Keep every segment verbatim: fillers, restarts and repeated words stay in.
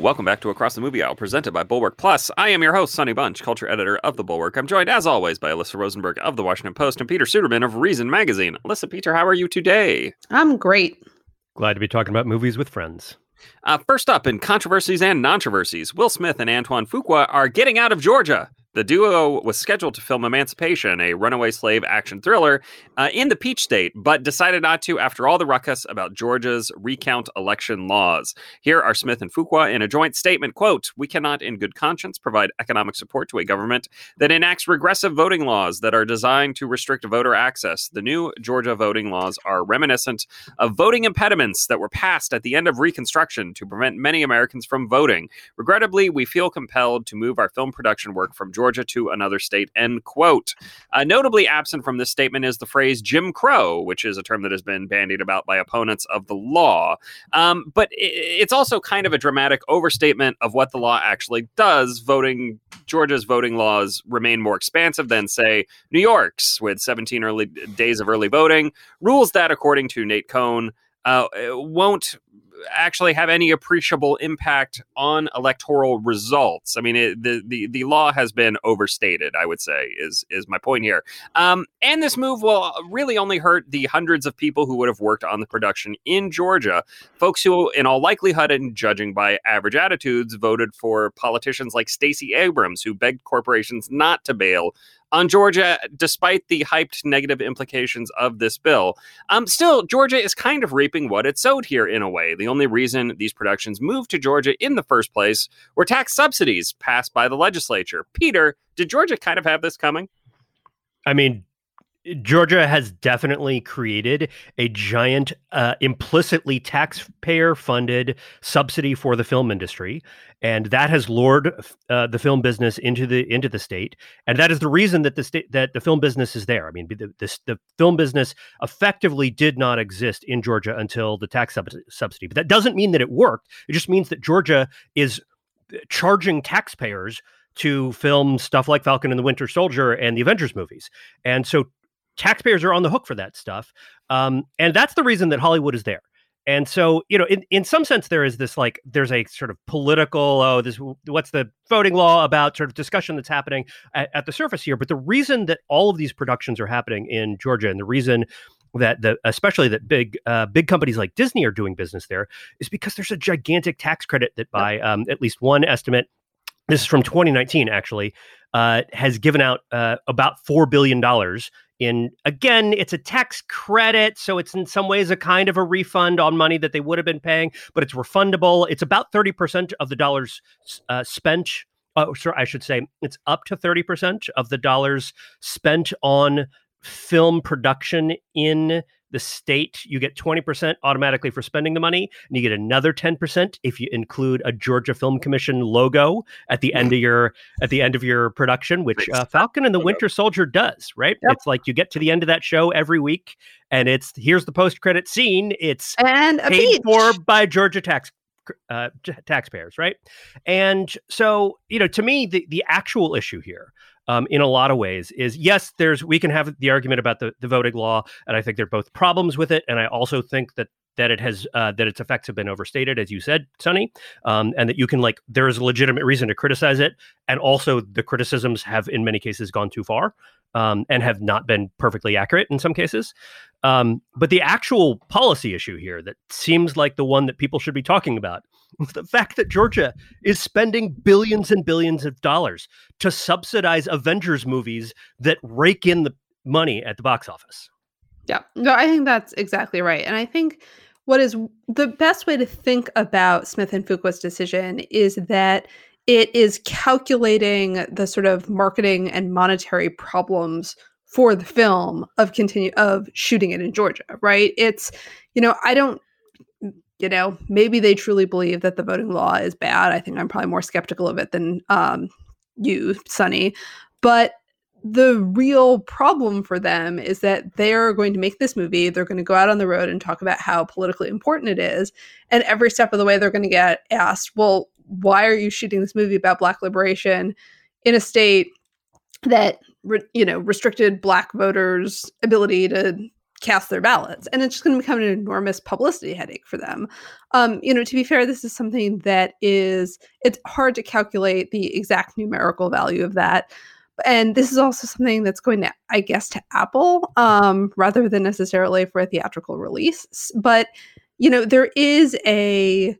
welcome back to Across the Movie Aisle, presented by Bulwark Plus. I am your host, Sonny Bunch, culture editor of The Bulwark. I'm joined, as always, by Alyssa Rosenberg of The Washington Post and Peter Suderman of Reason Magazine. Alyssa, Peter, how are you today? I'm great. Glad to be talking about movies with friends. Uh, first up, in controversies and controversies, Will Smith and Antoine Fuqua are getting out of Georgia. The duo was scheduled to film Emancipation, a runaway slave action thriller, uh, in the Peach State, but decided not to after all the ruckus about Georgia's recount election laws. Here are Smith and Fuqua in a joint statement, quote, "We cannot in good conscience provide economic support to a government that enacts regressive voting laws that are designed to restrict voter access. The new Georgia voting laws are reminiscent of voting impediments that were passed at the end of Reconstruction to prevent many Americans from voting. Regrettably, we feel compelled to move our film production work from Georgia Georgia to another state," end quote. Uh, notably absent from this statement is the phrase Jim Crow, which is a term that has been bandied about by opponents of the law. Um, but it, it's also kind of a dramatic overstatement of what the law actually does. Voting, Georgia's voting laws remain more expansive than, say, New York's, with seventeen early days of early voting. Rules that, according to Nate Cohn, uh, won't actually have any appreciable impact on electoral results. I mean, it, the, the the law has been overstated, I would say, is is my point here. Um, and this move will really only hurt the hundreds of people who would have worked on the production in Georgia, folks who, in all likelihood, and judging by average attitudes, voted for politicians like Stacey Abrams, who begged corporations not to bail on Georgia, despite the hyped negative implications of this bill. Um, still, Georgia is kind of reaping what it sowed here in a way. The only reason these productions moved to Georgia in the first place were tax subsidies passed by the legislature. Peter, did Georgia kind of have this coming? I mean, Georgia has definitely created a giant, uh, implicitly taxpayer-funded subsidy for the film industry, and that has lured uh, the film business into the into the state. And that is the reason that the state that the film business is there. I mean, the, the the film business effectively did not exist in Georgia until the tax sub- subsidy. But that doesn't mean that it worked. It just means that Georgia is charging taxpayers to film stuff like Falcon and the Winter Soldier and the Avengers movies, and so taxpayers are on the hook for that stuff. Um, and that's the reason that Hollywood is there. And so, you know, in, in some sense, there is this, like, there's a sort of political, oh, this, what's the voting law about sort of discussion that's happening at, at the surface here. But the reason that all of these productions are happening in Georgia, and the reason that the, especially that big, uh, big companies like Disney are doing business there, is because there's a gigantic tax credit that, by um, at least one estimate, this is from twenty nineteen, actually, uh, has given out uh, about four billion dollars in, again, it's a tax credit, so it's in some ways a kind of a refund on money that they would have been paying, but it's refundable. It's about thirty percent of the dollars uh, spent. Oh, sorry, I should say it's up to thirty percent of the dollars spent on film production in the state. You get twenty percent automatically for spending the money, and you get another ten percent if you include a Georgia Film Commission logo at the end of your at the end of your production, which uh, Falcon and the Winter Soldier does, right? Yep. It's like you get to the end of that show every week, and it's here's the post-credit scene. It's and a paid beach. for by Georgia tax uh, taxpayers, right? And so, you know, to me, the the actual issue here, Um, in a lot of ways, is yes, there's we can have the argument about the, the voting law, and I think there are both problems with it, and I also think that that it has uh, that its effects have been overstated, as you said, Sonny, um, and that you can like there is a legitimate reason to criticize it, and also the criticisms have in many cases gone too far um, and have not been perfectly accurate in some cases. Um, but the actual policy issue here that seems like the one that people should be talking about, the fact that Georgia is spending billions and billions of dollars to subsidize Avengers movies that rake in the money at the box office. Yeah, no, I think that's exactly right. And I think what is the best way to think about Smith and Fuqua's decision is that it is calculating the sort of marketing and monetary problems for the film of continue of shooting it in Georgia, right? It's, you know, I don't You know, maybe they truly believe that the voting law is bad. I think I'm probably more skeptical of it than um, you, Sonny. But the real problem for them is that they're going to make this movie. They're going to go out on the road and talk about how politically important it is. And every step of the way, they're going to get asked, well, why are you shooting this movie about Black liberation in a state that, you know, restricted Black voters' ability to cast their ballots, and it's just going to become an enormous publicity headache for them. Um, you know, to be fair, this is something that is, it's hard to calculate the exact numerical value of that. And this is also something that's going to, I guess, to Apple um, rather than necessarily for a theatrical release. But, you know, there is a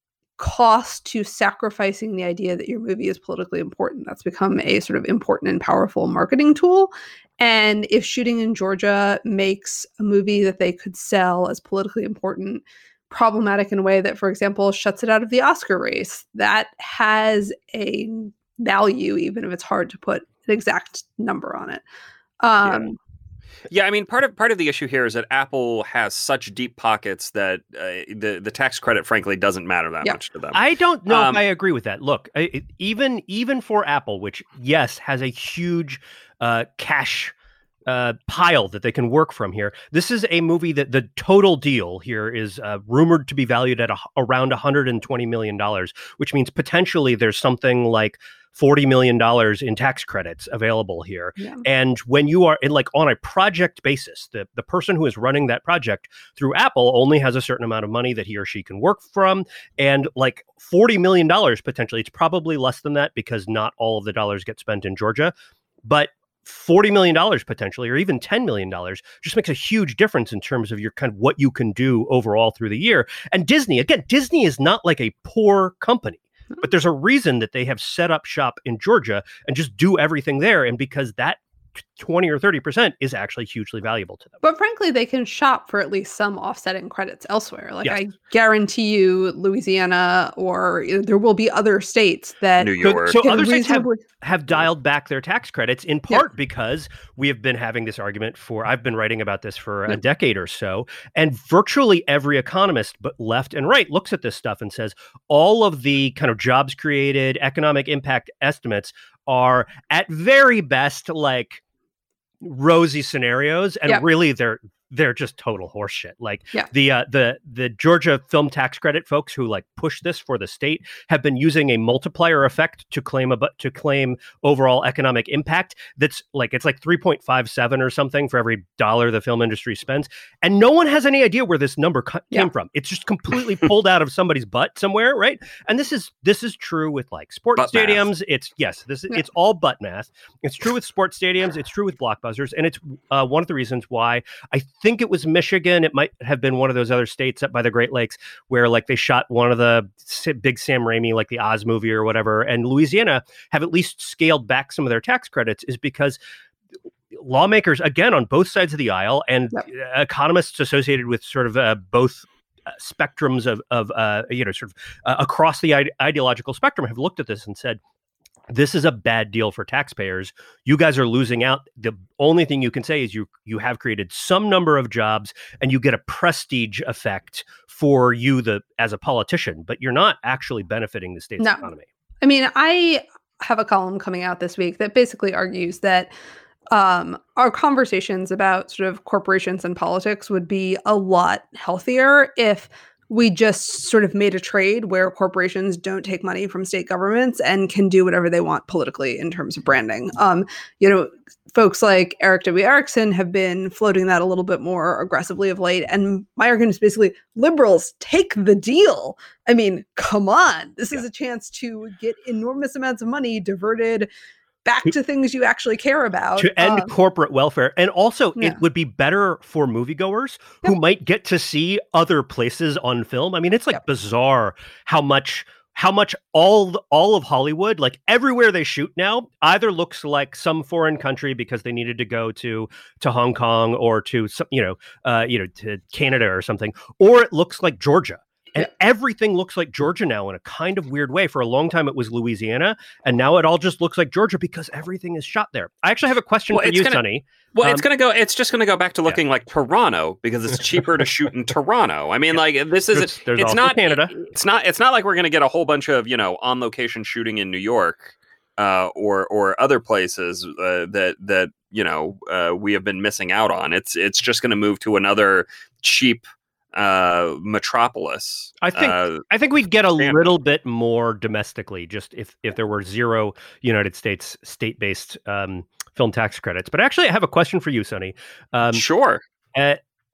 cost to sacrificing the idea that your movie is politically important. That's become a sort of important and powerful marketing tool. And if shooting in Georgia makes a movie that they could sell as politically important problematic in a way that, for example, shuts it out of the Oscar race, that has a value, even if it's hard to put an exact number on it. Um, yeah. Yeah, I mean, part of part of the issue here is that Apple has such deep pockets that uh, the the tax credit, frankly, doesn't matter that yeah. much to them. I don't know um, if I agree with that. Look, I, even even for Apple, which yes has a huge uh, cash uh, pile that they can work from here. This is a movie that the total deal here is uh, rumored to be valued at a, around one hundred twenty million dollars, which means potentially there's something like forty million dollars in tax credits available here. Yeah. And when you are in like on a project basis, the, the person who is running that project through Apple only has a certain amount of money that he or she can work from. And like forty million dollars potentially, it's probably less than that because not all of the dollars get spent in Georgia. But forty million dollars potentially, or even ten million dollars just makes a huge difference in terms of your kind of what you can do overall through the year. And Disney, again, Disney is not like a poor company. But there's a reason that they have set up shop in Georgia and just do everything there. And because that twenty or thirty percent is actually hugely valuable to them. But frankly, they can shop for at least some offsetting credits elsewhere. Like yes. I guarantee you Louisiana or you know, there will be other states that New York. So, so other states have, reasonably... have dialed back their tax credits in part yeah. because we have been having this argument for, I've been writing about this for yeah. a decade or so. And virtually every economist, but left and right, looks at this stuff and says all of the kind of jobs created, economic impact estimates are at very best like rosy scenarios, and yep. really they're they're just total horseshit. Like yeah. the uh, the the Georgia film tax credit folks who like push this for the state have been using a multiplier effect to claim a to claim overall economic impact. That's like it's like three point five seven or something for every dollar the film industry spends, and no one has any idea where this number co- yeah. came from. It's just completely pulled out of somebody's butt somewhere, right? And this is this is true with like sports butt stadiums. Math. It's yes, this is yeah. it's all butt math. It's true with sports stadiums. It's true with blockbusters, and it's uh, one of the reasons why I think it was Michigan. It might have been one of those other states up by the Great Lakes where like they shot one of the big Sam Raimi, like the Oz movie or whatever. And Louisiana have at least scaled back some of their tax credits is because lawmakers, again, on both sides of the aisle and yep. economists associated with sort of uh, both uh, spectrums of, of uh, you know, sort of uh, across the ide- ideological spectrum have looked at this and said, this is a bad deal for taxpayers. You guys are losing out. The only thing you can say is you you have created some number of jobs and you get a prestige effect for you the as a politician, but you're not actually benefiting the state's no. economy. I mean, I have a column coming out this week that basically argues that um, our conversations about sort of corporations and politics would be a lot healthier if we just sort of made a trade where corporations don't take money from state governments and can do whatever they want politically in terms of branding. Um, you know, folks like Eric W. Erickson have been floating that a little bit more aggressively of late. And my argument is basically liberals take the deal. I mean, come on. This yeah. is a chance to get enormous amounts of money diverted back to things you actually care about. To end um, corporate welfare. And also, yeah. it would be better for moviegoers yep. who might get to see other places on film. I mean, it's like yep. bizarre how much how much all all of Hollywood, like everywhere they shoot now, either looks like some foreign country because they needed to go to to Hong Kong or to some, you know, uh, you know, to Canada or something, or it looks like Georgia. And yeah. everything looks like Georgia now in a kind of weird way. For a long time, it was Louisiana. And now it all just looks like Georgia because everything is shot there. I actually have a question well, for you, gonna, Sonny. Well, um, it's going to go. It's just going to go back to looking yeah. like Toronto because it's cheaper to shoot in Toronto. I mean, yeah. like this is there's, there's it's not Canada. It's not. It's not like we're going to get a whole bunch of, you know, on location shooting in New York uh, or or other places uh, that that, you know, uh, we have been missing out on. It's it's just going to move to another cheap uh metropolis. I think uh, I think we'd get a standard. little bit more domestically just if if there were zero United States state-based um film tax credits. But actually I have a question for you, Sonny. Um sure. Uh,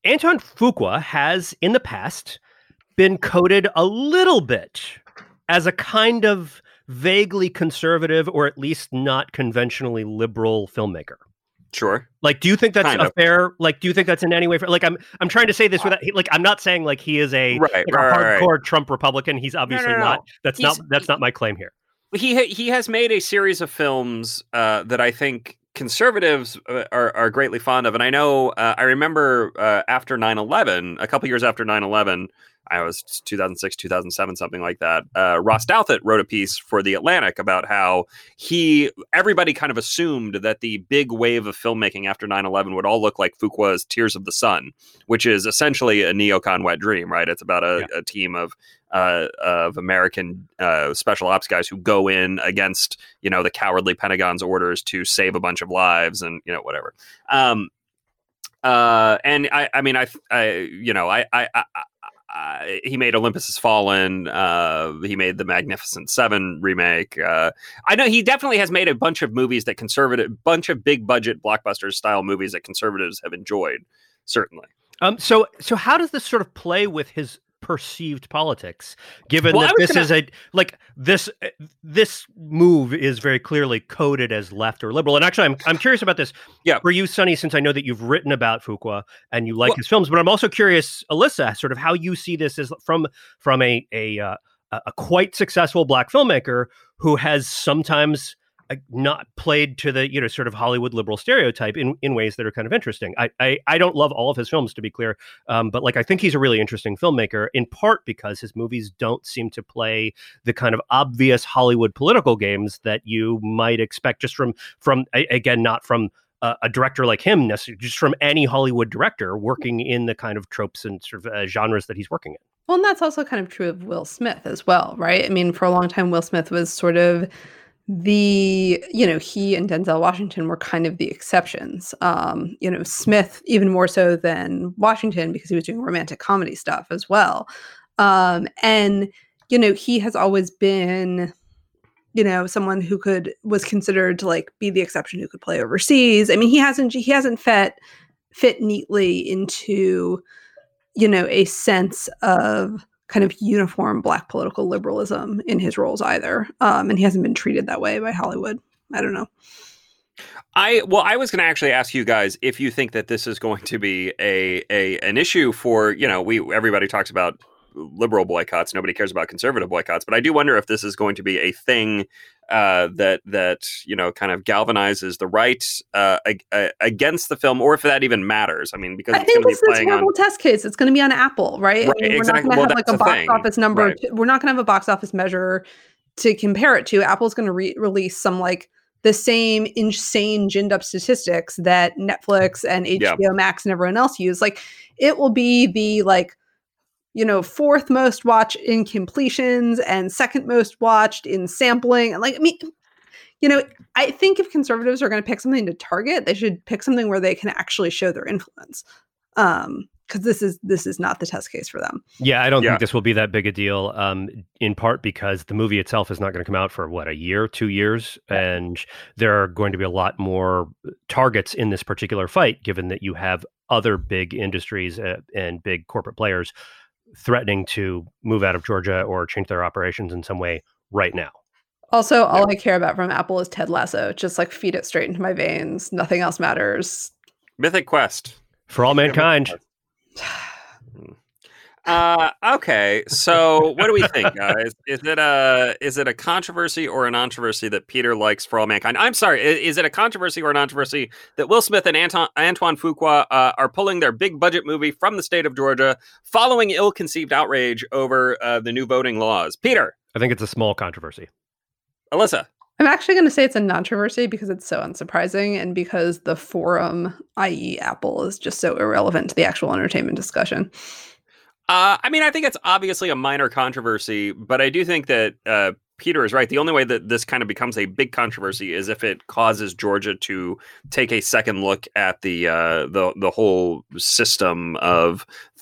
Antoine Fuqua has, in the past, been coded a little bit as a kind of vaguely conservative or at least not conventionally liberal filmmaker. Sure. Like, do you think that's kind a of. fair, like, do you think that's in any way fair? Like, I'm I'm trying to say this without, like, I'm not saying like he is a, right, like right, a hardcore right. Trump Republican. He's obviously no, no, no. not. That's He's, not, that's not my claim here. He, he has made a series of films uh, that I think conservatives uh, are, are greatly fond of. And I know, uh, I remember uh, after nine eleven, a couple years after nine eleven, I was two thousand six, two thousand seven, something like that. Uh, Ross Douthat wrote a piece for The Atlantic about how he, everybody kind of assumed that the big wave of filmmaking after nine eleven would all look like Fuqua's Tears of the Sun, which is essentially a neocon wet dream, right? It's about a, yeah. a team of uh, of American uh, special ops guys who go in against, you know, the cowardly Pentagon's orders to save a bunch of lives and, you know, whatever. Um, uh, and I, I mean, I, I, you know, I, I, I Uh, he made Olympus Has Fallen. Uh, he made the Magnificent Seven remake. Uh, I know he definitely has made a bunch of movies that conservative, bunch of big budget blockbuster style movies that conservatives have enjoyed. Certainly. Um. So, so how does this sort of play with his perceived politics, given well, that this gonna... is a like this this move is very clearly coded as left or liberal? And actually, I'm I'm curious about this. Yeah. For you, Sonny, since I know that you've written about Fuqua and you like well, his films, but I'm also curious, Alyssa, sort of how you see this as from from a a uh, a quite successful Black filmmaker who has sometimes not played to the, you know, sort of Hollywood liberal stereotype in, in ways that are kind of interesting. I, I I don't love all of his films, to be clear, um, but like I think he's a really interesting filmmaker, in part because his movies don't seem to play the kind of obvious Hollywood political games that you might expect just from from again not from uh, a director like him necessarily, just from any Hollywood director working in the kind of tropes and sort of uh, genres that he's working in. Well, and that's also kind of true of Will Smith as well, right? I mean, for a long time, Will Smith was sort of the, you know, he and Denzel Washington were kind of the exceptions. Um, you know, Smith even more so than Washington because he was doing romantic comedy stuff as well. Um, and, you know, he has always been, you know, someone who could, was considered to like be the exception who could play overseas. I mean, he hasn't, he hasn't fit, fit neatly into, you know, a sense of kind of uniform Black political liberalism in his roles either. Um, and he hasn't been treated that way by Hollywood. I don't know. I well, I was going to actually ask you guys if you think that this is going to be a a an issue for, you know, we everybody talks about liberal boycotts. Nobody cares about conservative boycotts. But I do wonder if this is going to be a thing uh, that that, you know, kind of galvanizes the right uh, ag- against the film, or if that even matters. I mean, because I it's think going this to be is a playing terrible on test case. It's going to be on Apple, right? right I mean, we're exactly. not going to well, have like a the box thing. office number. Right. To, we're not going to have a box office measure to compare it to. Apple's going to re- release some like the same insane ginned up statistics that Netflix and H B O yeah. Max and everyone else use. Like it will be the like, you know, fourth most watched in completions and second most watched in sampling. And like, I mean, you know, I think if conservatives are going to pick something to target, they should pick something where they can actually show their influence. Um, because this is this is not the test case for them. Yeah, I don't yeah. think this will be that big a deal. Um, in part because the movie itself is not going to come out for what, a year, two years, yeah. and there are going to be a lot more targets in this particular fight, given that you have other big industries uh, and big corporate players threatening to move out of Georgia or change their operations in some way right now. Also, all yeah. I care about from Apple is Ted Lasso. Just like feed it straight into my veins. Nothing else matters. Mythic Quest. For all mankind. Uh, okay, so what do we think, guys? Is it a is it a controversy or a controversy that Peter likes For All Mankind? I'm sorry, is, is it a controversy or a controversy that Will Smith and Anton, Antoine Fuqua uh, are pulling their big budget movie from the state of Georgia following ill-conceived outrage over uh, the new voting laws? Peter? I think it's a small controversy. Alyssa? I'm actually going to say it's a controversy because it's so unsurprising and because the forum, that is. Apple, is just so irrelevant to the actual entertainment discussion. Uh, I mean, I think it's obviously a minor controversy, but I do think that uh, Peter is right. The only way that this kind of becomes a big controversy is if it causes Georgia to take a second look at the uh, the the whole system of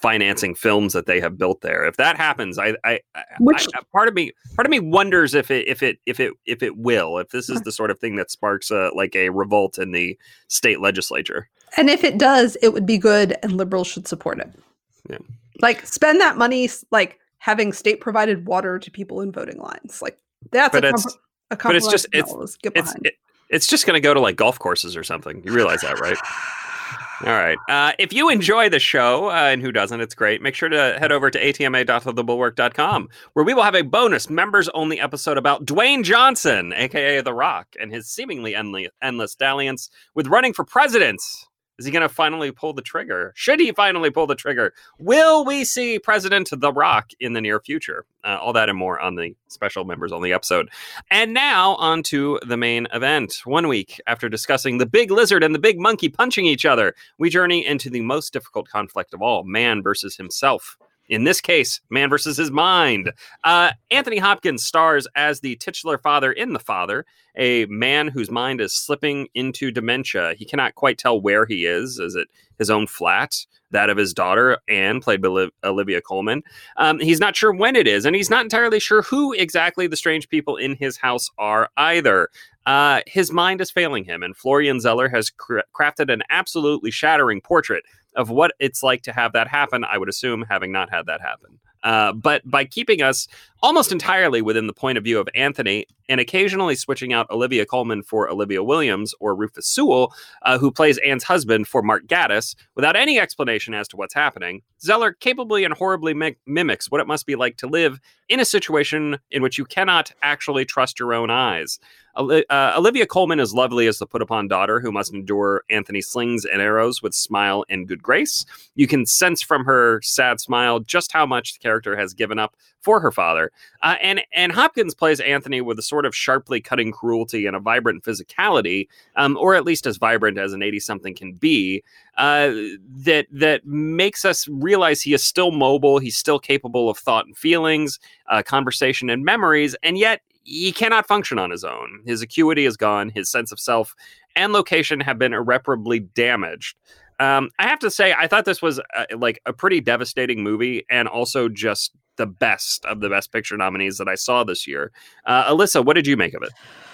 financing films that they have built there. If that happens, I, I, Which, I part of me, part of me wonders if it, if it, if it, if it will, if this is the sort of thing that sparks a, like a revolt in the state legislature. And if it does, it would be good, and liberals should support it. Yeah. Like, spend that money, like having state provided water to people in voting lines. Like, that's but a, it's, comp- a but it's just it's get it's, it, it's just going to go to like golf courses or something. You realize that, right? All right. Uh, if you enjoy the show, uh, and who doesn't, it's great. Make sure to head over to a t m a dot the bulwark dot com, where we will have a bonus members-only episode about Dwayne Johnson, a k a. The Rock, and his seemingly endless, endless dalliance with running for president. Is he going to finally pull the trigger? Should he finally pull the trigger? Will we see President The Rock in the near future? Uh, all that and more on the special members-only episode. And now on to the main event. One week after discussing the big lizard and the big monkey punching each other, we journey into the most difficult conflict of all, man versus himself. In this case, man versus his mind. Uh, Anthony Hopkins stars as the titular father in The Father, a man whose mind is slipping into dementia. He cannot quite tell where he is. Is it his own flat, that of his daughter, Anne, played by Olivia Colman? Um, he's not sure when it is, and he's not entirely sure who exactly the strange people in his house are either. Uh, his mind is failing him, and Florian Zeller has cra- crafted an absolutely shattering portrait of what it's like to have that happen, I would assume, having not had that happen. Uh, but by keeping us almost entirely within the point of view of Anthony and occasionally switching out Olivia Colman for Olivia Williams or Rufus Sewell, uh, who plays Anne's husband, for Mark Gatiss, without any explanation as to what's happening, Zeller capably and horribly mi- mimics what it must be like to live in a situation in which you cannot actually trust your own eyes. Uh, Olivia Colman is lovely as the put-upon daughter who must endure Anthony's slings and arrows with smile and good grace. You can sense from her sad smile just how much the character has given up for her father. Uh, and, and Hopkins plays Anthony with a sort of sharply cutting cruelty and a vibrant physicality, um, or at least as vibrant as an eighty-something can be, uh, that that makes us realize he is still mobile, he's still capable of thought and feelings, uh, conversation and memories, and yet he cannot function on his own. His acuity is gone, his sense of self and location have been irreparably damaged. Um, I have to say, I thought this was uh, like a pretty devastating movie, and also just the best of the Best Picture nominees that I saw this year. Uh, Alyssa, what did you make of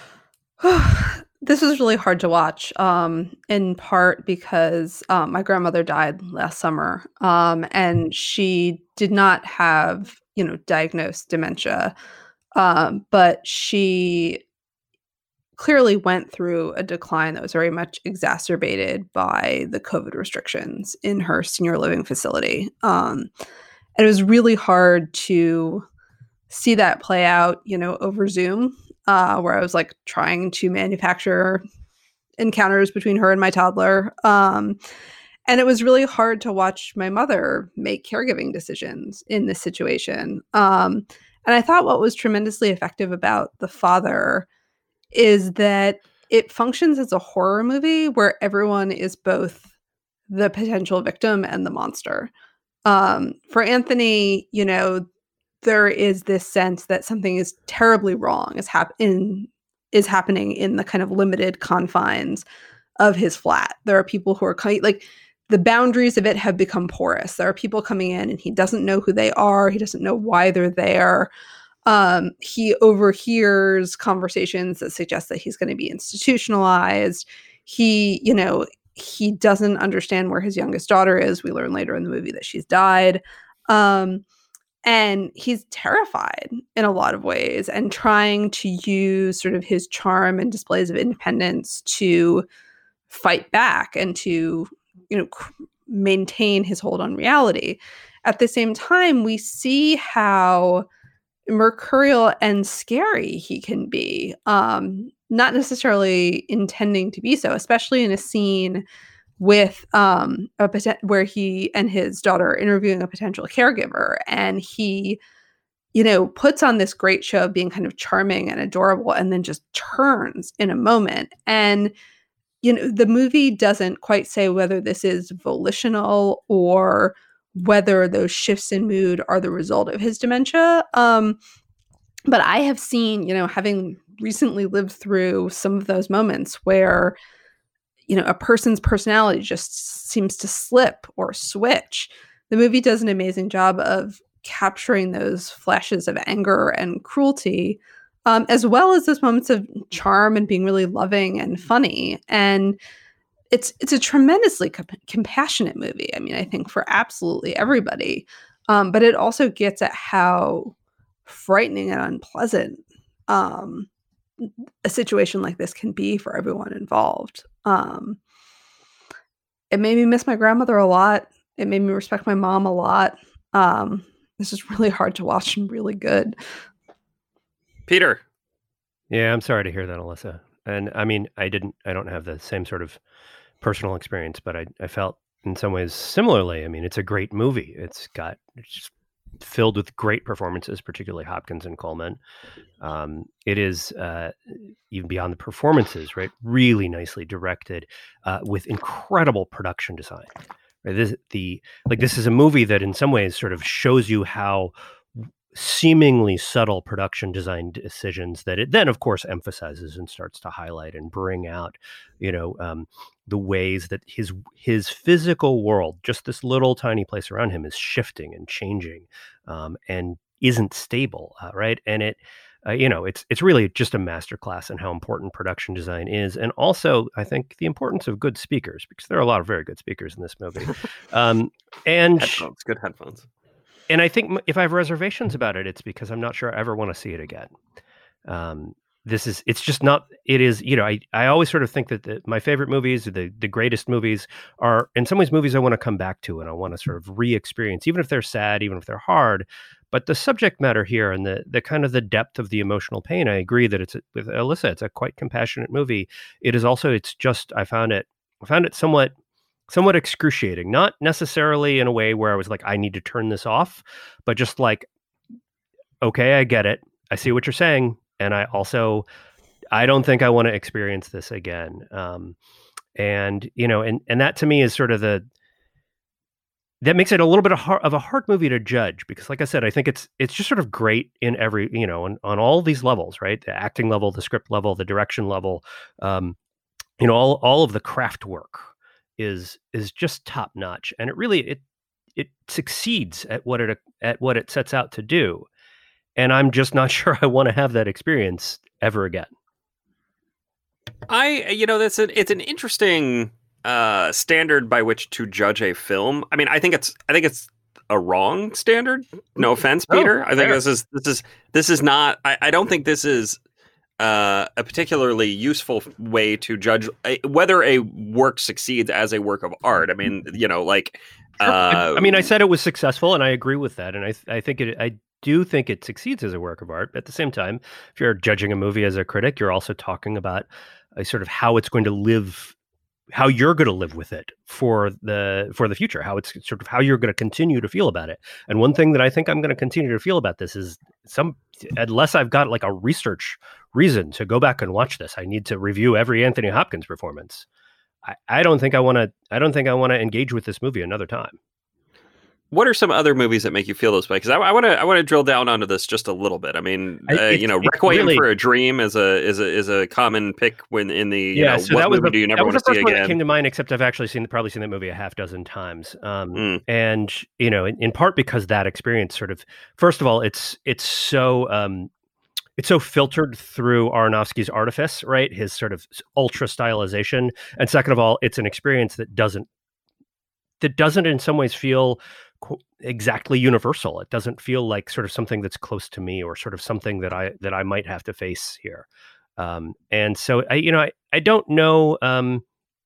it? This was really hard to watch, um, in part because um, my grandmother died last summer, um, and she did not have, you know, diagnosed dementia, um, but she clearly went through a decline that was very much exacerbated by the COVID restrictions in her senior living facility. Um, and it was really hard to see that play out, you know, over Zoom, uh, where I was like trying to manufacture encounters between her and my toddler. Um, and it was really hard to watch my mother make caregiving decisions in this situation. Um, and I thought what was tremendously effective about The Father is that it functions as a horror movie where everyone is both the potential victim and the monster. Um, for Anthony, you know, there is this sense that something is terribly wrong is, hap- in, is happening in the kind of limited confines of his flat. There are people who are kind like the boundaries of it have become porous. There are people coming in and he doesn't know who they are. He doesn't know why they're there. Um, he overhears conversations that suggest that he's going to be institutionalized. He, you know, he doesn't understand where his youngest daughter is. We learn later in the movie that she's died. Um, and he's terrified in a lot of ways and trying to use sort of his charm and displays of independence to fight back and to, you know, c- maintain his hold on reality. At the same time, we see how mercurial and scary he can be, um, not necessarily intending to be so, especially in a scene with um, a poten- where he and his daughter are interviewing a potential caregiver, and he, you know, puts on this great show of being kind of charming and adorable, and then just turns in a moment. And you know, the movie doesn't quite say whether this is volitional or whether those shifts in mood are the result of his dementia. Um, but I have seen, you know, having recently lived through some of those moments where, you know, a person's personality just seems to slip or switch. the movie does an amazing job of capturing those flashes of anger and cruelty, um, as well as those moments of charm and being really loving and funny. And it's it's a tremendously comp- compassionate movie. I mean, I think for absolutely everybody, um, but it also gets at how frightening and unpleasant um, a situation like this can be for everyone involved. Um, it made me miss my grandmother a lot. It made me respect my mom a lot. Um, this is really hard to watch and really good. Peter. Yeah, I'm sorry to hear that, Alyssa. And I mean, I didn't, I don't have the same sort of personal experience, but I, I felt in some ways similarly. I mean, it's a great movie. It's got, it's just filled with great performances, particularly Hopkins and Coleman. Um, it is uh, even beyond the performances, right? Really nicely directed uh, with incredible production design. Right? This, the like this is a movie that in some ways sort of shows you how seemingly subtle production design decisions that it then of course emphasizes and starts to highlight and bring out, you know, um, the ways that his his physical world, just this little tiny place around him, is shifting and changing um, and isn't stable, uh, right? And it, uh, you know, it's it's really just a masterclass in how important production design is, and also I think the importance of good speakers, because there are a lot of very good speakers in this movie, um, and headphones, good headphones. And I think if I have reservations about it, it's because I'm not sure I ever want to see it again. Um, this is, it's just not, it is, you know, I, I always sort of think that the, my favorite movies, the, the greatest movies are in some ways movies I want to come back to and I want to sort of re-experience, even if they're sad, even if they're hard. But the subject matter here and the the kind of the depth of the emotional pain, I agree that it's, with Alyssa, it's a quite compassionate movie. It is also, it's just, I found it, I found it somewhat, somewhat excruciating, not necessarily in a way where I was like, I need to turn this off, but just like, okay, I get it. I see what you're saying. And I also, I don't think I want to experience this again. Um, and, you know, and, and that to me is sort of the, that makes it a little bit of, hard, of a hard movie to judge because like I said, I think it's, it's just sort of great in every, you know, on, on all these levels, right? The acting level, the script level, the direction level, um, you know, all, all of the craft work is is just top notch, and it really it it succeeds at what it at what it sets out to do, and I'm just not sure I want to have that experience ever again. I you know that's an it's an interesting uh, standard by which to judge a film. I mean, I think it's I think it's a wrong standard. No offense, Peter. Oh, I think this is this is this is not. I, I don't think this is. Uh, a particularly useful way to judge a, whether a work succeeds as a work of art. I mean, you know, like, sure. uh, I mean, I said it was successful, and I agree with that, and I, I think it, I do think it succeeds as a work of art. But at the same time, if you're judging a movie as a critic, you're also talking about a sort of how it's going to live, how you're going to live with it for the for the future, how it's sort of how you're going to continue to feel about it. And one thing that I think I'm going to continue to feel about this is some, unless I've got like a research reason to go back and watch this, I need to review every Anthony Hopkins performance. I, I don't think I want to. I don't think I want to engage with this movie another time. What are some other movies that make you feel this way? Because I want to, I want to drill down onto this just a little bit. I mean, uh, you know, Requiem really, for a Dream is a is a is a common pick when in the you yeah. know, So what that was movie the, do you never that was want the to see first one again? That came to mind. Except I've actually seen probably seen that movie a half dozen times, um, mm. and you know, in, in part because that experience sort of, first of all, it's it's so. Um, It's so filtered through Aronofsky's artifice, right? His sort of ultra stylization. And second of all, it's an experience that doesn't, that doesn't in some ways feel exactly universal. It doesn't feel like sort of something that's close to me or sort of something that I, that I might have to face here. Um, and so I, you know, I, I don't know, um,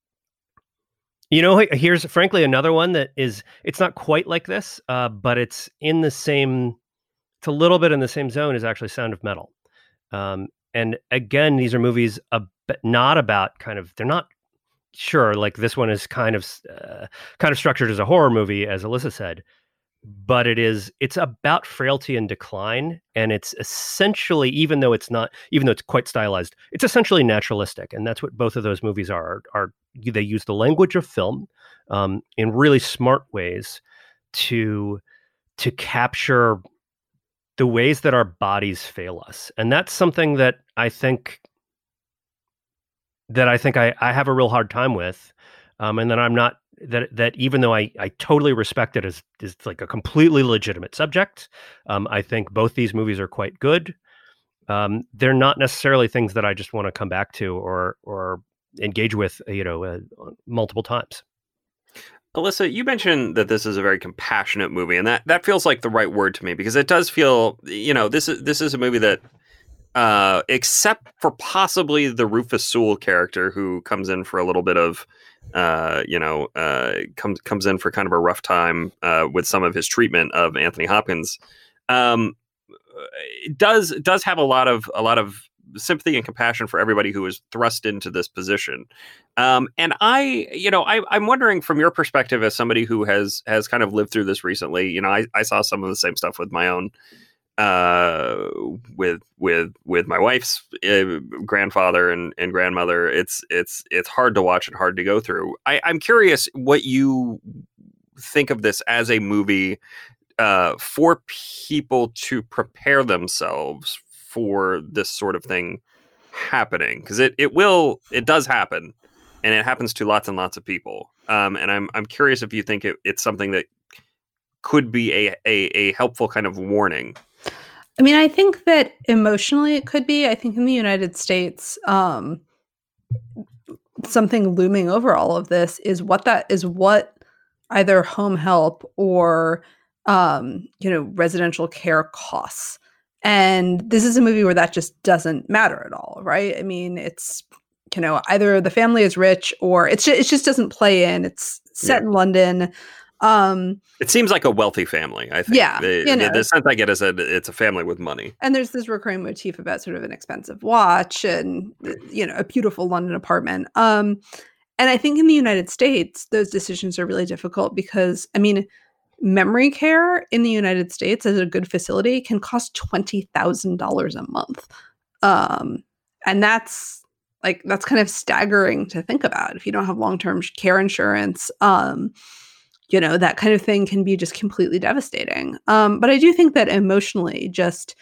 you know, here's frankly another one that is, it's not quite like this, uh, but it's in the same, it's a little bit in the same zone as actually Sound of Metal. Um, and again, these are movies uh, not about kind of, they're not sure, like this one is kind of, uh, kind of structured as a horror movie, as Alyssa said, but it is, it's about frailty and decline. And it's essentially, even though it's not, even though it's quite stylized, it's essentially naturalistic. And that's what both of those movies are, are, are they use the language of film um, in really smart ways to, to capture the ways that our bodies fail us. And that's something that I think that I think I, I have a real hard time with. Um, and that I'm not that that even though I, I totally respect it as, as like a completely legitimate subject, um, I think both these movies are quite good. Um, they're not necessarily things that I just want to come back to or or engage with, you know, uh, multiple times. Alyssa, you mentioned that this is a very compassionate movie, and that, that feels like the right word to me, because it does feel, you know, this is this is a movie that, uh, except for possibly the Rufus Sewell character, who comes in for a little bit of, uh, you know, uh, comes comes in for kind of a rough time uh, with some of his treatment of Anthony Hopkins, um, it does does have a lot of a lot of sympathy and compassion for everybody who is thrust into this position. Um, and I, you know, I, I'm wondering from your perspective as somebody who has has kind of lived through this recently. You know, I, I saw some of the same stuff with my own, uh, with with with my wife's uh, grandfather and, and grandmother. It's it's it's hard to watch and hard to go through. I, I'm curious what you think of this as a movie uh, for people to prepare themselves for this sort of thing happening, because it, it will it does happen, and it happens to lots and lots of people. Um, and I'm I'm curious if you think it, it's something that could be a, a a helpful kind of warning. I mean, I think that emotionally it could be. I think in the United States, um, something looming over all of this is what that is what either home help or um, you know, residential care costs. And this is a movie where that just doesn't matter at all, right? I mean, it's, you know, either the family is rich or it's just, it just doesn't play in. It's set yeah. in London. Um, it seems like a wealthy family, I think. Yeah. The, you know, the sense I get is that it's a family with money. And there's this recurring motif about sort of an expensive watch and, you know, a beautiful London apartment. Um, and I think in the United States, those decisions are really difficult because, I mean, memory care in the United States as a good facility can cost twenty thousand dollars a month. Um, and that's like, that's kind of staggering to think about. If you don't have long-term care insurance, um, you know, that kind of thing can be just completely devastating. Um, but I do think that emotionally, just,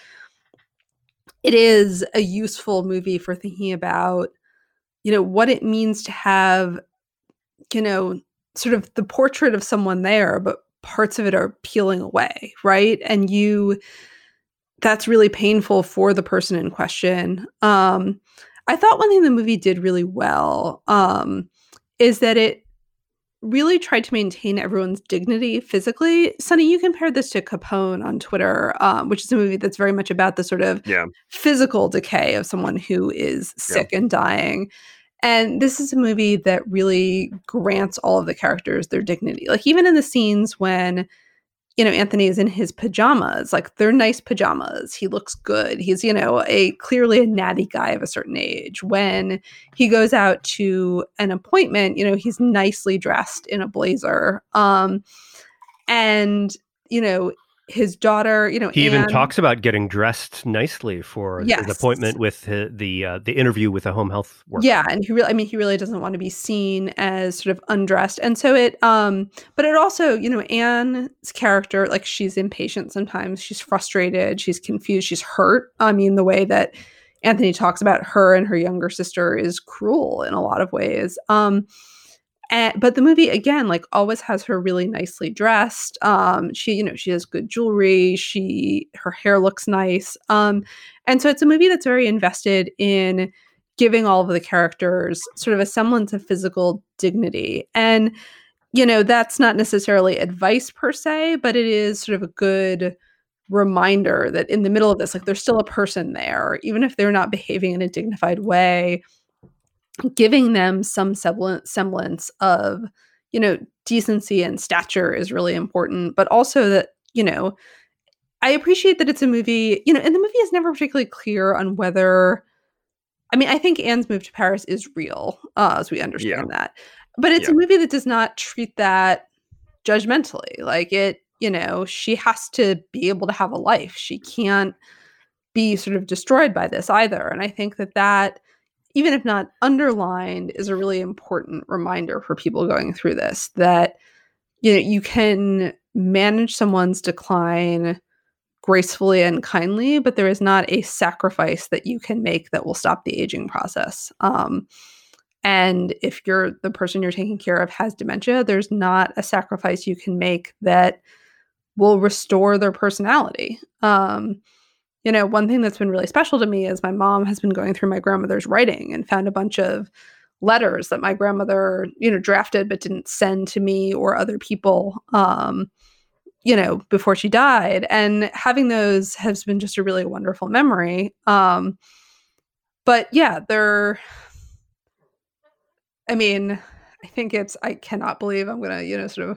it is a useful movie for thinking about, you know, what it means to have, you know, sort of the portrait of someone there, but parts of it are peeling away, right? And you, that's really painful for the person in question. Um, I thought one thing the movie did really well um, is that it really tried to maintain everyone's dignity physically. Sonny, you compared this to Capone on Twitter, um, which is a movie that's very much about the sort of yeah. physical decay of someone who is sick yeah. and dying. And this is a movie that really grants all of the characters their dignity. Like even in the scenes when, you know, Anthony is in his pajamas, like they're nice pajamas. He looks good. He's, you know, a clearly a natty guy of a certain age. When he goes out to an appointment, you know, he's nicely dressed in a blazer. Um, and, you know, his daughter, you know, he Anne, even talks about getting dressed nicely for yes. his appointment with the the, uh, the interview with a home health worker. Yeah, and he really, I mean, he really doesn't want to be seen as sort of undressed, and so it, um, but it also, you know, Anne's character, like she's impatient sometimes, she's frustrated, she's confused, she's hurt. I mean, the way that Anthony talks about her and her younger sister is cruel in a lot of ways. Um, And, but the movie, again, like always has her really nicely dressed. Um, she, you know, she has good jewelry. She, her hair looks nice. Um, and so it's a movie that's very invested in giving all of the characters sort of a semblance of physical dignity. And, you know, that's not necessarily advice per se, but it is sort of a good reminder that in the middle of this, like there's still a person there, even if they're not behaving in a dignified way. Giving them some semblance, semblance of, you know, decency and stature is really important, but also that, you know, I appreciate that it's a movie, you know, and the movie is never particularly clear on whether, I mean, I think Anne's move to Paris is real, uh, as we understand yeah. that, but it's yeah. a movie that does not treat that judgmentally. Like it, you know, she has to be able to have a life. She can't be sort of destroyed by this either. And I think that that, even if not underlined, is a really important reminder for people going through this that, you know, you can manage someone's decline gracefully and kindly, but there is not a sacrifice that you can make that will stop the aging process. Um, And if you're the person you're taking care of has dementia, there's not a sacrifice you can make that will restore their personality. Um, you know, one thing that's been really special to me is my mom has been going through my grandmother's writing and found a bunch of letters that my grandmother, you know, drafted but didn't send to me or other people, um, you know, before she died. And having those has been just a really wonderful memory. Um, but yeah, they're, I mean, I think it's, I cannot believe I'm going to, you know, sort of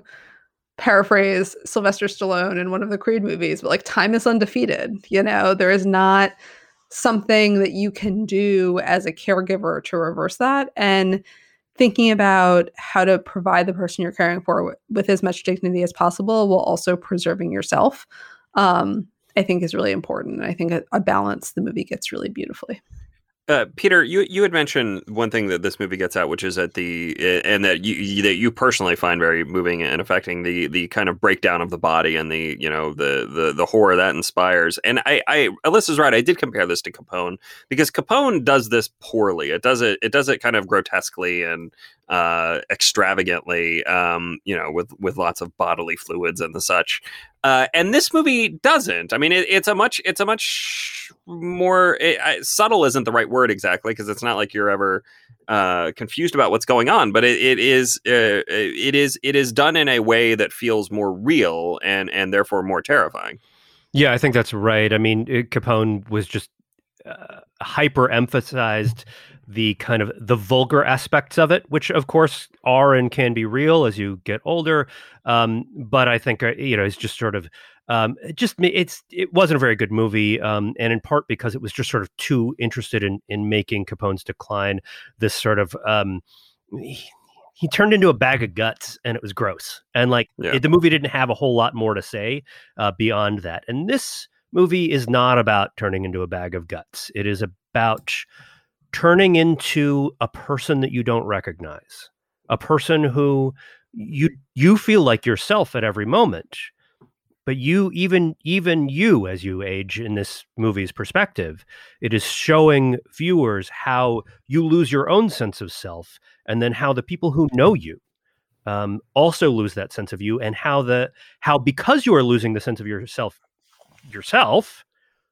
paraphrase Sylvester Stallone in one of the Creed movies, but like time is undefeated. You know, there is not something that you can do as a caregiver to reverse that. And thinking about how to provide the person you're caring for w- with as much dignity as possible while also preserving yourself, um, I think is really important. And I think a, a balance the movie gets really beautifully. Uh, Peter, you you had mentioned one thing that this movie gets at, which is at the and that you, you that you personally find very moving and affecting, the the kind of breakdown of the body and the you know the the the horror that inspires. And I, I Alyssa's right. I did compare this to Capone because Capone does this poorly. It does it it does it kind of grotesquely and uh, extravagantly, um, you know, with with lots of bodily fluids and the such. Uh, and this movie doesn't. I mean, it, it's a much, it's a much more it, I, subtle. Isn't the right word exactly because it's not like you're ever uh, confused about what's going on. But it, it is, uh, it is, it is done in a way that feels more real and and therefore more terrifying. Yeah, I think that's right. I mean, it, Capone was just uh, hyper emphasized the kind of the vulgar aspects of it, which of course are and can be real as you get older. Um, but I think, uh, you know, it's just sort of, um, it just, it's, it wasn't a very good movie. Um, and in part because it was just sort of too interested in, in making Capone's decline this sort of, um, he, he turned into a bag of guts and it was gross. And like Yeah. it, the movie didn't have a whole lot more to say uh, beyond that. And this movie is not about turning into a bag of guts. It is about turning into a person that you don't recognize, a person who you you feel like yourself at every moment, but you even even you as you age in this movie's perspective, it is showing viewers how you lose your own sense of self, and then how the people who know you um, also lose that sense of you, and how the how because you are losing the sense of yourself yourself,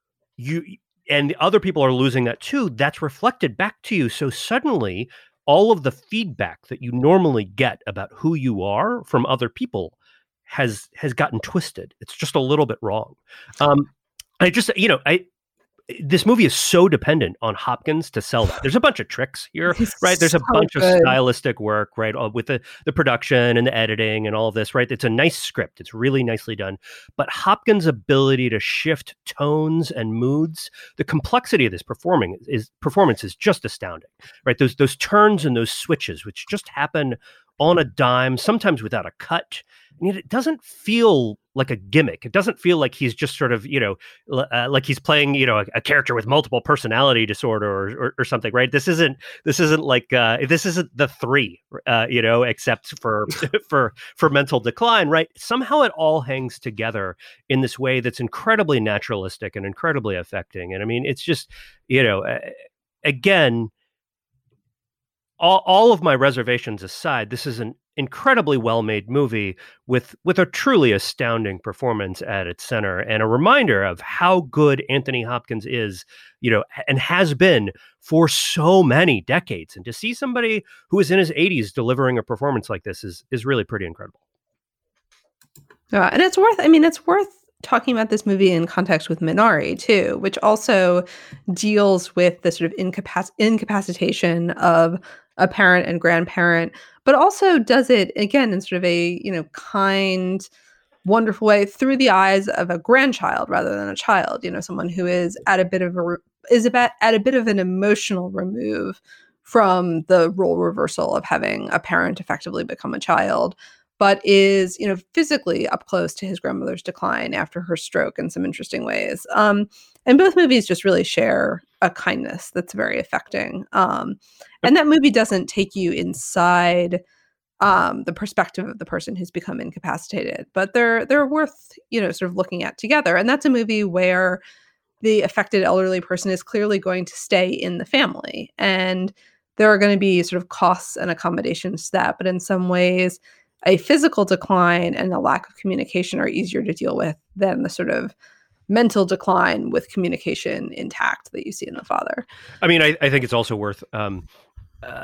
you and the other people are losing that too, that's reflected back to you. So suddenly all of the feedback that you normally get about who you are from other people has has gotten twisted. It's just a little bit wrong. Um, I just, you know, I this movie is so dependent on Hopkins to sell that. There's a bunch of tricks here, He's right? There's a so bunch good. of stylistic work, right? uh, With the, the production and the editing and all of this, right? It's a nice script. It's really nicely done. But Hopkins' ability to shift tones and moods, the complexity of this performing is performance is just astounding, right? Those those turns and those switches, which just happen on a dime, sometimes without a cut. And yet it doesn't feel like a gimmick. It doesn't feel like he's just sort of, you know, uh, like he's playing, you know, a, a character with multiple personality disorder or, or, or something, right? This isn't, this isn't like, uh, this isn't The Three, uh, you know, except for, for, for mental decline, right? Somehow it all hangs together in this way that's incredibly naturalistic and incredibly affecting. And I mean, it's just, you know, uh, again, all, all of my reservations aside, this is an incredibly well-made movie with with a truly astounding performance at its center, and a reminder of how good Anthony Hopkins is, you know, and has been for so many decades. And to see somebody who is in his eighties delivering a performance like this is is really pretty incredible. Yeah, and it's worth, I mean, it's worth talking about this movie in context with Minari too, which also deals with the sort of incapac- incapacitation of a parent and grandparent, but also does it again in sort of a, you know, kind, wonderful way through the eyes of a grandchild rather than a child, you know, someone who is at a bit of a, is about at a bit of an emotional remove from the role reversal of having a parent effectively become a child, but is, you know, physically up close to his grandmother's decline after her stroke in some interesting ways. Um, and both movies just really share a kindness that's very affecting. Um, and that movie doesn't take you inside um, the perspective of the person who's become incapacitated, but they're they're worth, you know, sort of looking at together. And that's a movie where the affected elderly person is clearly going to stay in the family, and there are going to be sort of costs and accommodations to that. But in some ways, a physical decline and a lack of communication are easier to deal with than the sort of mental decline with communication intact that you see in The Father. I mean, I, I think it's also worth um, uh,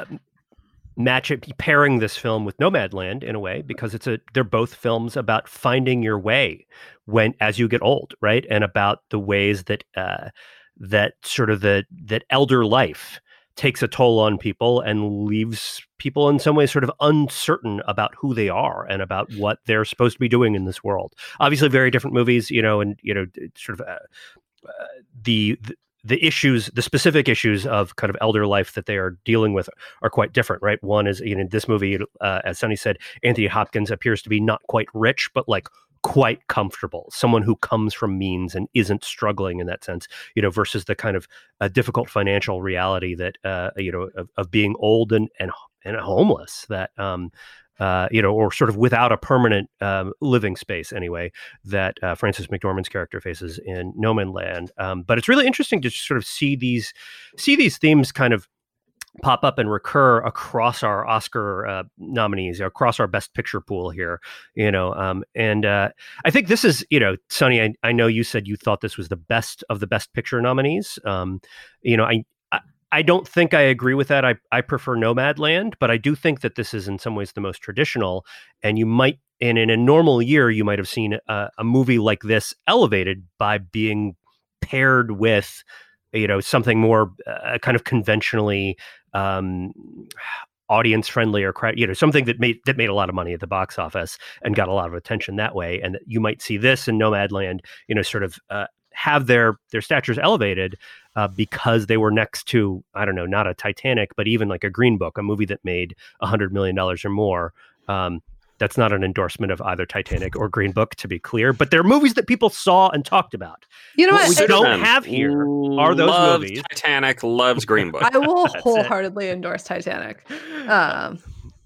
match it, pairing this film with Nomadland in a way, because it's a they're both films about finding your way when as you get old, right? And about the ways that uh, that sort of the that elder life takes a toll on people and leaves people in some ways sort of uncertain about who they are and about what they're supposed to be doing in this world. Obviously, very different movies, you know, and you know, sort of uh, uh, the, the the issues, the specific issues of kind of elder life that they are dealing with are quite different, right? One is, you know, in this movie, uh, as Sonny said, Anthony Hopkins appears to be not quite rich, but like quite comfortable, someone who comes from means and isn't struggling in that sense, you know, versus the kind of uh, difficult financial reality that, uh, you know, of, of being old and, and, and homeless that, um, uh, you know, or sort of without a permanent um, living space anyway, that uh, Frances McDormand's character faces in No Man's Land. Um, but it's really interesting to sort of see these, see these themes kind of pop up and recur across our Oscar uh, nominees, across our Best Picture pool here, you know. Um, and uh, I think this is, you know, Sonny, I, I know you said you thought this was the best of the Best Picture nominees. Um, you know, I, I I don't think I agree with that. I, I prefer Nomadland, but I do think that this is in some ways the most traditional. And you might, and in a normal year, you might have seen a, a movie like this elevated by being paired with, you know, something more uh, kind of conventionally um, audience friendly, or, you know, something that made that made a lot of money at the box office and got a lot of attention that way. And you might see this in Nomadland, you know, sort of uh, have their their statures elevated uh, because they were next to, I don't know, not a Titanic, but even like a Green Book, a movie that made a hundred million dollars or more. Um, That's not an endorsement of either Titanic or Green Book, to be clear, but they're movies that people saw and talked about. You know what, what we I don't have here are those loves movies. Titanic, loves Green Book. I will wholeheartedly endorse Titanic. Um,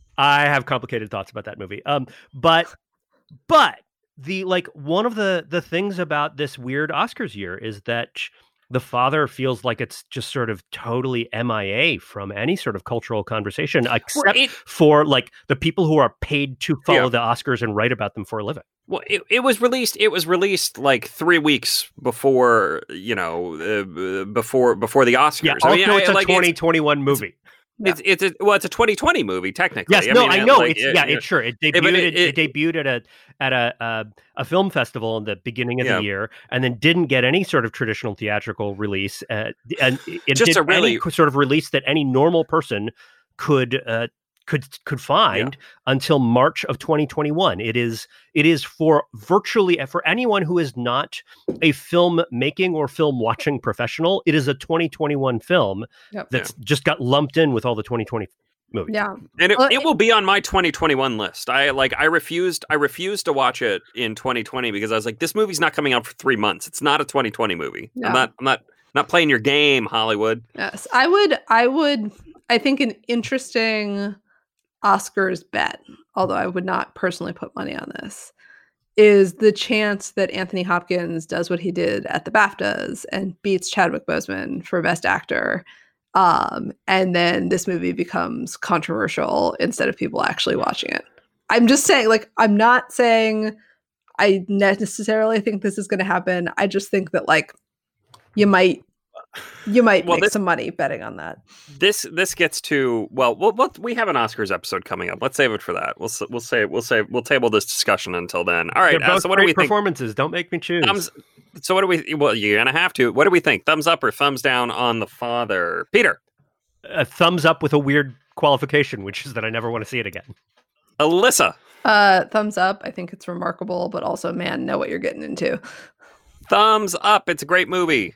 I have complicated thoughts about that movie. Um, but but the like one of the the things about this weird Oscars year is that The Father feels like it's just sort of totally M I A from any sort of cultural conversation, except it, for like the people who are paid to follow yeah. the Oscars and write about them for a living. Well, it, it was released. It was released like three weeks before, you know, uh, before before the Oscars. Yeah, I also mean, I, it's a like, twenty twenty-one it's, movie. It's it's a, well, it's a twenty twenty movie technically. Yes, I no, mean, I know. like, it's it, yeah, it, it's sure. It debuted. it, It, it, it debuted at a at a uh, a film festival in the beginning of yeah. the year, and then didn't get any sort of traditional theatrical release. Uh, and it Just did a really any sort of release that any normal person could uh, could could find yeah. until March of twenty twenty-one. It is it is for virtually for anyone who is not a film making or film watching professional. It is a twenty twenty-one film yep. that's yeah. just got lumped in with all the twenty twenty movies. Yeah, and it, well, it will be on my twenty twenty-one list. I like I refused I refused to watch it in twenty twenty because I was like, this movie's not coming out for three months. It's not a twenty twenty movie. Yeah. I'm not I'm not not playing your game, Hollywood. Yes, I would I would I think an interesting Oscars bet, although I would not personally put money on this, is the chance that Anthony Hopkins does what he did at the BAFTAs and beats Chadwick Boseman for Best Actor. Um, and then this movie becomes controversial instead of people actually watching it. I'm just saying, like, I'm not saying I necessarily think this is going to happen. I just think that, like, you might You might well, make this, some money betting on that. This this gets to well, we'll, we'll, we have an Oscars episode coming up. Let's save it for that. We'll we'll say we'll say we'll table this discussion until then. All right. They're both uh, so what do we think? Performances. Don't make me choose. Thumbs, so what do we? Well, you're gonna have to. What do we think? Thumbs up or thumbs down on The Father? Peter, a thumbs up with a weird qualification, which is that I never want to see it again. Alyssa, uh, thumbs up. I think it's remarkable, but also, man, know what you're getting into. Thumbs up. It's a great movie.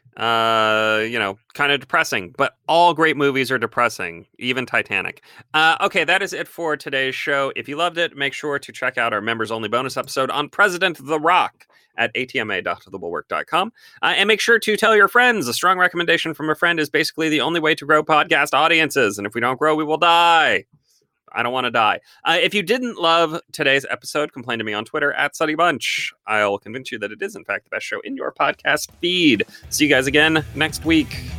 Uh, you know, kind of depressing, but all great movies are depressing, even Titanic. Uh, okay, that is it for today's show. If you loved it, make sure to check out our members-only bonus episode on President The Rock at a t m a dot the bulwark dot com. Uh, and make sure to tell your friends. A strong recommendation from a friend is basically the only way to grow podcast audiences. And if we don't grow, we will die. I don't want to die. Uh, if you didn't love today's episode, complain to me on Twitter at Sunny Bunch. I'll convince you that it is, in fact, the best show in your podcast feed. See you guys again next week.